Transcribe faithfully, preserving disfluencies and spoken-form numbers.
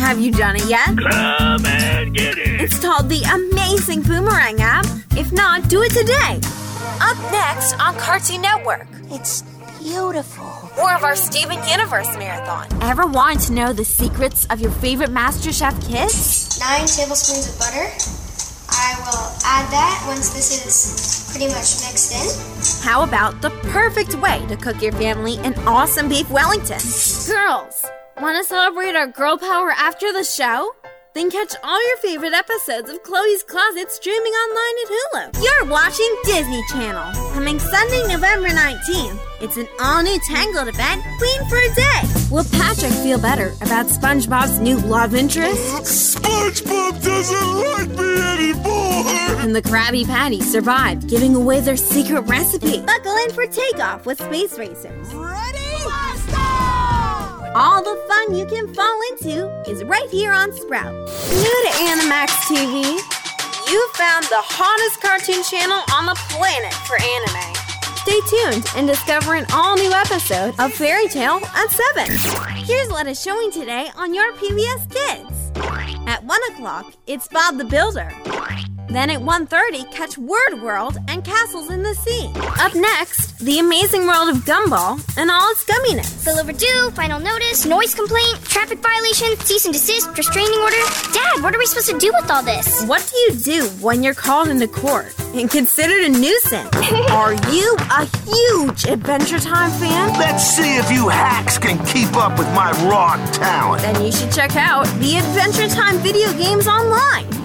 Have you done it yet? Come and get it! Install the amazing Boomerang app. If not, do it today. Up next on Cartoon Network. It's beautiful. More of our Steven Universe Marathon. Ever want to know the secrets of your favorite MasterChef kits? Nine tablespoons of butter. I will add that once this is pretty much mixed in. How about the perfect way to cook your family an awesome beef Wellington? Girls, want to celebrate our girl power after the show? Then catch all your favorite episodes of Chloe's Closet streaming online at Hulu. You're watching Disney Channel. Coming Sunday, November nineteenth. It's an all-new Tangled event, Queen for a Day. Will Patrick feel better about SpongeBob's new love interest? SpongeBob doesn't like me anymore! Can the Krabby Patty survive giving away their secret recipe? Buckle in for takeoff with Space Racers. Ready? Blast! All the fun you can fall into is right here on Sprout. New to Animax T V, you found the hottest cartoon channel on the planet for anime. Stay tuned and discover an all-new episode of Fairy Tail at seven. Here's what is showing today on your P B S Kids. At one o'clock, it's Bob the Builder. Then at one thirty, catch Word World and Castles in the Sea. Up next, The Amazing World of Gumball and all its gumminess. Bill overdue, final notice, noise complaint, traffic violation, cease and desist, restraining order. Dad, what are we supposed to do with all this? What do you do when you're called into court and considered a nuisance? Are you a huge Adventure Time fan? Let's see if you hacks can keep up with my raw talent. Then you should check out the Adventure Time video games online.